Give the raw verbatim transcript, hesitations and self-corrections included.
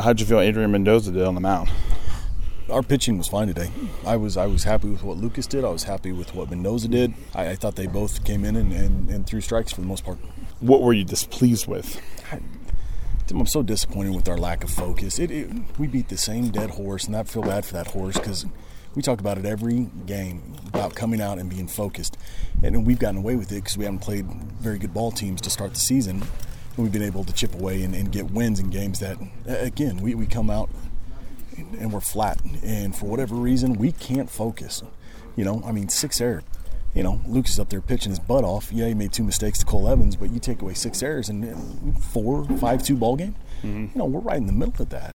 how'd you feel Adrian Mendoza did on the mound? Our pitching was fine today. I was I was happy with what Lucas did. I was happy with what Mendoza did. I, I thought they both came in and, and, and threw strikes for the most part. What were you displeased with? I, I'm so disappointed with our lack of focus. It, it, we beat the same dead horse, and I feel bad for that horse because we talked about it every game, about coming out and being focused. And we've gotten away with it because we haven't played very good ball teams to start the season. And we've been able to chip away and, and get wins in games that, again, we, we come out and we're flat. And for whatever reason, we can't focus. You know, I mean, six errors. You know, Lucas is up there pitching his butt off. Yeah, he made two mistakes to Cole Evans, but you take away six errors and four, five, two ball game. Mm-hmm. You know, we're right in the middle of that.